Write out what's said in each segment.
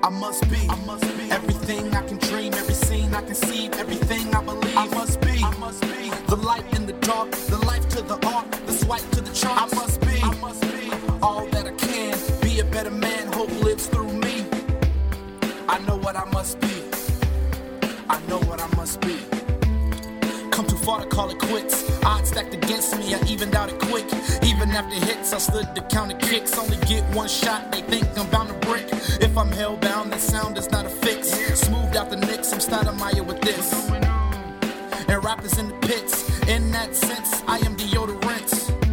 I must be everything I can dream, every scene I conceive, everything I believe. I must be the light in the dark, the life to the art, the swipe to the charts. I must be all that I can, be a better man, hope lives through me. I know what I must be. I know what I must be. Come too far to call it quits. Odds stacked against me, I evened out it quick. Even after hits, I stood to counter kicks. Only get one shot, they think I'm bound to brick. If I'm hellbound, this sound is not a fix. Smoothed out the Knicks, I'm Stoudemire with this. And rappers in the pits. In that sense, I am deodorant.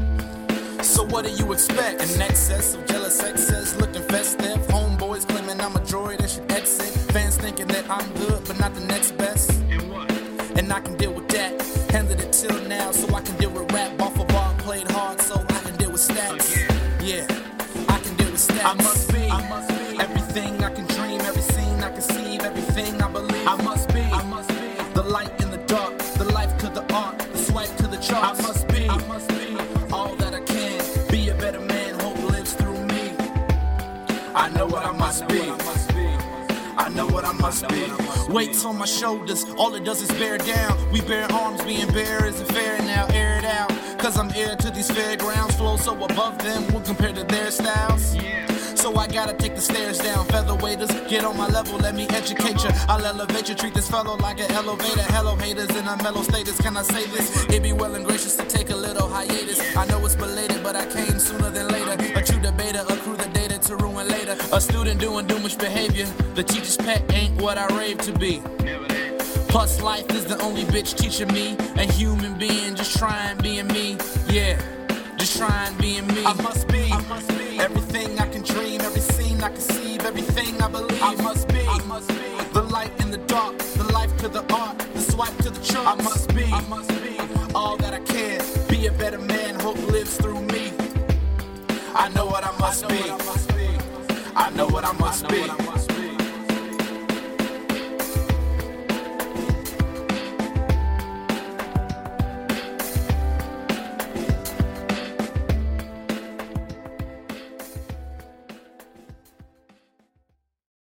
So what do you expect? An excess of jealous excess, looking festive. Homeboys claiming I'm a droid and should exit. Fans thinking that I'm good, but not the next best. And I can deal with that. Handled it till now, so I can deal with rap. Off a bar, played hard, so I can deal with stats. Yeah, I can deal with stats. I must be everything I can dream, every scene I conceive, everything I believe. I must be the light in the dark, the life to the art, the swipe to the charts. I must be all that I can, be a better man, hope lives through me. I know what I must be. I know what I must be. Weights on my shoulders, all it does is bear down. We bear arms, being bare isn't fair now, air it out. Cause I'm heir to these fairgrounds, flow so above them, when compared to their styles. So I gotta take the stairs down, featherweighters, get on my level, let me educate you. I'll elevate you, treat this fellow like an elevator. Hello haters in a mellow status, can I say this? It be well and gracious to take a little hiatus. I know it's belated, but I came sooner than later. A true debater, accrue the data to ruin later. A student doing doomish behavior, the teacher's pet ain't what I rave to be. Plus life is the only bitch teaching me. A human being, just trying being me. Yeah, just trying being me. I must be everything I can dream, every scene I conceive, everything I believe. I must be the light in the dark, the life to the art, the swipe to the charts. I must be all that I can, be a better man, hope lives through me. I know what I must be. I know what I must be.